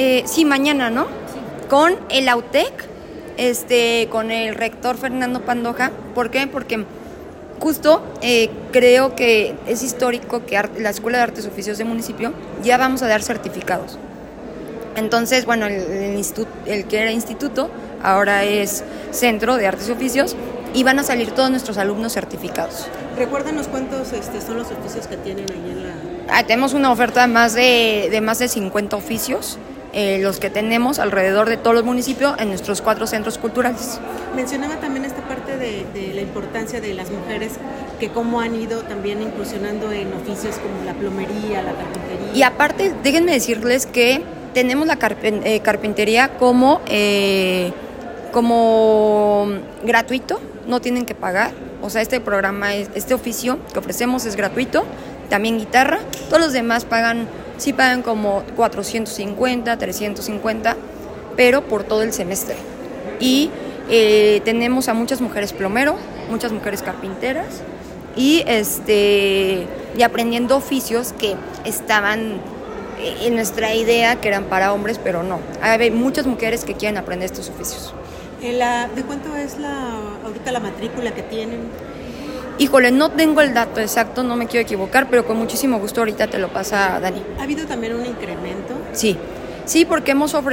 Sí, mañana, ¿no? Sí. Con el AUTEC, con el rector Fernando Pandoja. ¿Por qué? Porque justo creo que es histórico que la Escuela de Artes y Oficios del municipio ya vamos a dar certificados. Entonces, bueno, el que era instituto ahora es Centro de Artes y Oficios y van a salir todos nuestros alumnos certificados. Recuérdanos cuántos son los oficios que tienen ahí en la... Tenemos una oferta de más de 50 oficios, los que tenemos alrededor de todos los municipios en nuestros 4 centros culturales. Mencionaba también esta parte de la importancia de las mujeres, que cómo han ido también incursionando en oficios como la plomería, la carpintería. Y aparte, déjenme decirles que tenemos la carpintería como gratuito, no tienen que pagar. O sea, este oficio que ofrecemos es gratuito. También guitarra. Todos los demás sí pagan como 450, 350, pero por todo el semestre. Y tenemos a muchas mujeres plomero, muchas mujeres carpinteras y aprendiendo oficios que estaban en nuestra idea que eran para hombres, pero no. Hay muchas mujeres que quieren aprender estos oficios. ¿De cuánto es ahorita la matrícula que tienen? Híjole, no tengo el dato exacto, no me quiero equivocar, pero con muchísimo gusto ahorita te lo pasa Dani. ¿Ha habido también un incremento? Sí, porque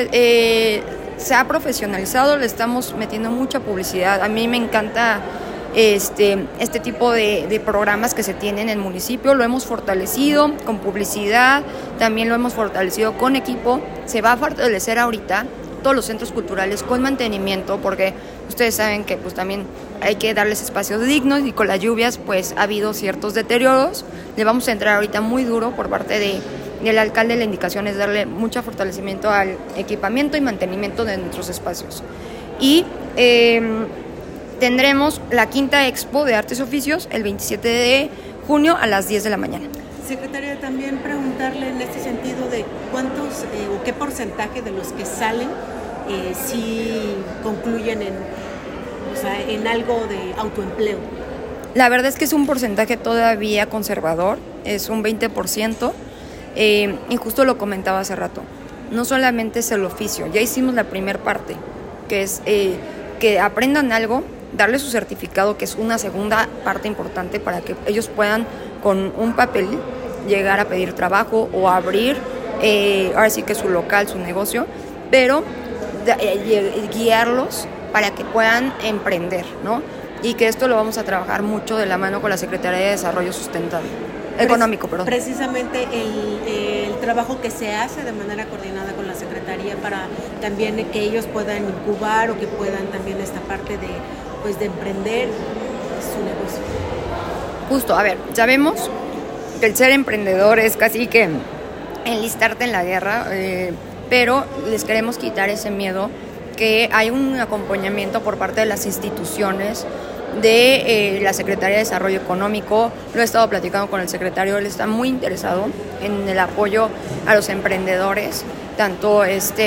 se ha profesionalizado, le estamos metiendo mucha publicidad. A mí me encanta este tipo de programas que se tienen en el municipio. Lo hemos fortalecido con publicidad, también lo hemos fortalecido con equipo. Se va a fortalecer ahorita todos los centros culturales con mantenimiento, porque ustedes saben que pues también hay que darles espacios dignos y con las lluvias pues ha habido ciertos deterioros. Le vamos a entrar ahorita muy duro por parte del alcalde. La indicación es darle mucho fortalecimiento al equipamiento y mantenimiento de nuestros espacios. Y tendremos la quinta expo de Artes y Oficios el 27 de junio a las 10 de la mañana. Secretaria, también preguntarle en este sentido de cuántos o qué porcentaje de los que salen sí concluyen en algo de autoempleo. La verdad es que es un porcentaje todavía conservador, es un 20%, y justo lo comentaba hace rato, no solamente es el oficio, ya hicimos la primera parte, que es que aprendan algo, darle su certificado, que es una segunda parte importante para que ellos puedan con un papel llegar a pedir trabajo o abrir ahora sí que su local, su negocio, pero guiarlos para que puedan emprender, ¿no? Y que esto lo vamos a trabajar mucho de la mano con la Secretaría de Desarrollo Sustentable, Económico, perdón. Precisamente el trabajo que se hace de manera coordinada con la Secretaría para también que ellos puedan incubar o que puedan también esta parte de emprender su negocio. Justo, a ver, sabemos que el ser emprendedor es casi que enlistarte en la guerra, pero les queremos quitar ese miedo, que hay un acompañamiento por parte de las instituciones, de la Secretaría de Desarrollo Económico. Lo he estado platicando con el secretario, él está muy interesado en el apoyo a los emprendedores, tanto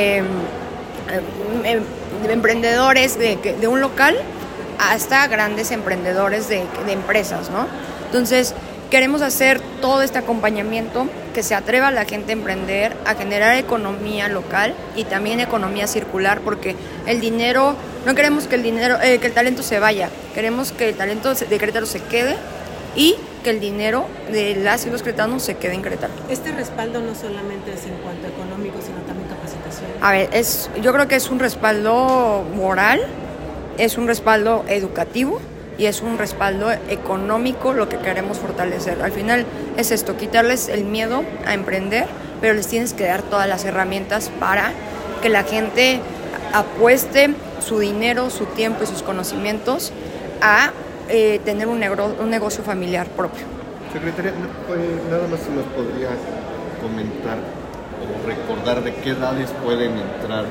emprendedores de un local hasta grandes emprendedores de empresas, ¿no? Entonces, queremos hacer todo este acompañamiento, que se atreva a la gente a emprender, a generar economía local y también economía circular, porque el dinero, no queremos que el talento se vaya, queremos que el talento de Querétaro se quede y que el dinero de las y los queretanos se quede en Querétaro. Este respaldo no solamente es en cuanto a económico, sino también capacitación. A ver, yo creo que es un respaldo moral, es un respaldo educativo y es un respaldo económico lo que queremos fortalecer. Al final es esto, quitarles el miedo a emprender, pero les tienes que dar todas las herramientas para que la gente apueste su dinero, su tiempo y sus conocimientos a tener un negocio familiar propio. Secretaria, nada más si nos podría comentar o recordar de qué edades pueden entrar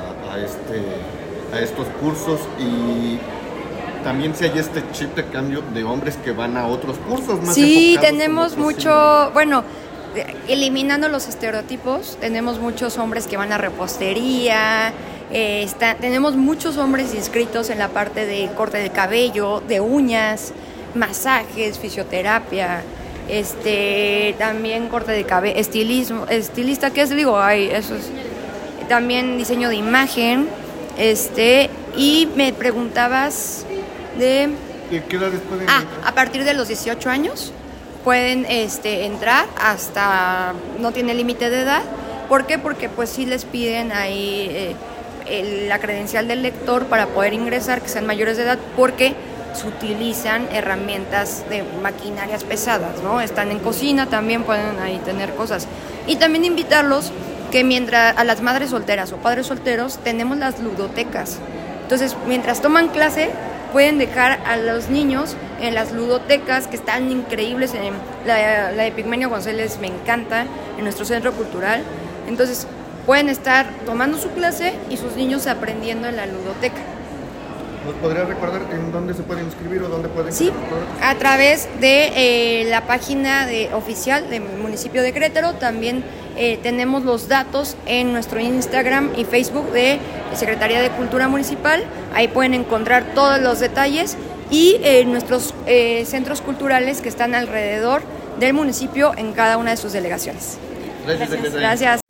a estos cursos, y también si hay este chip de cambio de hombres que van a otros cursos más. Sí, tenemos mucho, eliminando los estereotipos, tenemos muchos hombres que van a repostería, tenemos muchos hombres inscritos en la parte de corte de cabello, de uñas, masajes, fisioterapia, también corte de cabello, estilista, ¿qué es? Digo, eso es también diseño de imagen, y me preguntabas de... ¿Qué edades pueden entrar? entrar? A partir de los 18 años pueden entrar, hasta no tiene límite de edad. ¿Por qué? Porque pues sí les piden ahí la credencial del lector para poder ingresar, que sean mayores de edad, porque se utilizan herramientas de maquinarias pesadas, ¿no? Están en cocina, también pueden ahí tener cosas. Y también invitarlos que mientras a las madres solteras o padres solteros tenemos las ludotecas. Entonces, mientras toman clase, pueden dejar a los niños en las ludotecas, que están increíbles. La de Epigmenio González me encanta, en nuestro centro cultural. Entonces, pueden estar tomando su clase y sus niños aprendiendo en la ludoteca. ¿Nos podría recordar en dónde se pueden inscribir o dónde pueden? Sí, a través de la página oficial del municipio de Querétaro. También tenemos los datos en nuestro Instagram y Facebook de Secretaría de Cultura Municipal. Ahí pueden encontrar todos los detalles y nuestros centros culturales que están alrededor del municipio en cada una de sus delegaciones. Gracias, secretaria. Gracias.